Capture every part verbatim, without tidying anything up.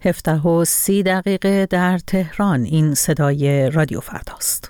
هفده و سی دقیقه در تهران. این صدای رادیو فرداست.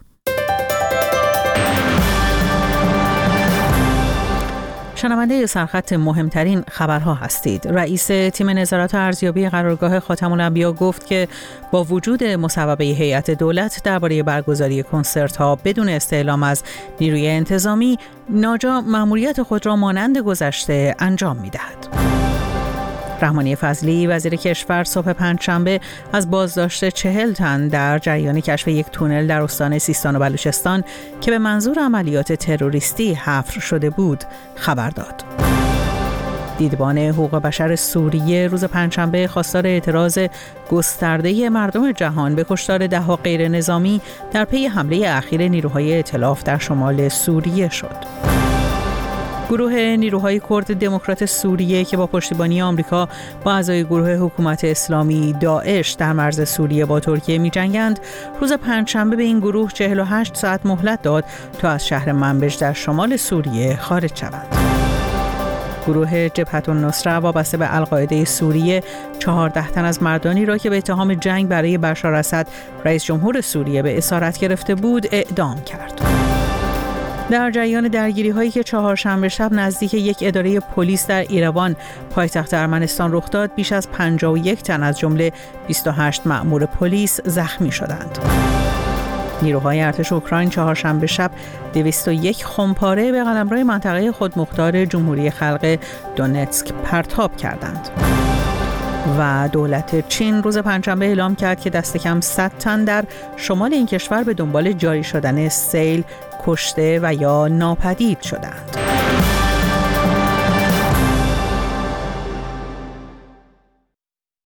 شنونده سرخط مهمترین خبرها هستید. رئیس تیم نظارت ارزیابی قرارگاه خاتم الانبیا گفت که با وجود مصوبه هیئت دولت درباره برگزاری کنسرت‌ها بدون استعلام از نیروی انتظامی، ناجا مأموریت خود را مانند گذشته انجام می‌دهد. رحمانی فضلی وزیر کشور صبح پنجشنبه از بازداشت چهل تن در جریان کشف یک تونل در استان سیستان و بلوچستان که به منظور عملیات تروریستی حفر شده بود خبر داد. دیدبان حقوق بشر سوریه روز پنجشنبه خواستار اعتراض گسترده مردم جهان به کشتار ده‌ها غیر نظامی در پی حمله اخیر نیروهای ائتلاف در شمال سوریه شد. گروه نیروهای کرد دموکرات سوریه که با پشتیبانی آمریکا با اعضای گروه حکومت اسلامی داعش در مرز سوریه با ترکیه می‌جنگند، روز پنجشنبه به این گروه چهل و هشت ساعت مهلت داد تا از شهر منبج در شمال سوریه خارج شوند. گروه جبهة النصره وابسته به القاعده سوریه چهارده تن از مردانی را که به اتهام جنگ برای بشار اسد رئیس جمهور سوریه به اسارت گرفته بود اعدام کرد. در جریان درگیری‌هایی که چهارشنبه شب نزدیک یک اداره پلیس در ایروان پایتخت ارمنستان رخ داد، بیش از پنجاه و یک تن از جمله بیست و هشت مأمور پلیس زخمی شدند. نیروهای ارتش اوکراین چهارشنبه شب دویست و یک خمپاره به قلمرو منطقه خودمختار جمهوری خلق دونتسک پرتاب کردند. و دولت چین روز پنجشنبه اعلام کرد که دست کم صد تن در شمال این کشور به دنبال جاری شدن سیل کشته و یا ناپدید شدند.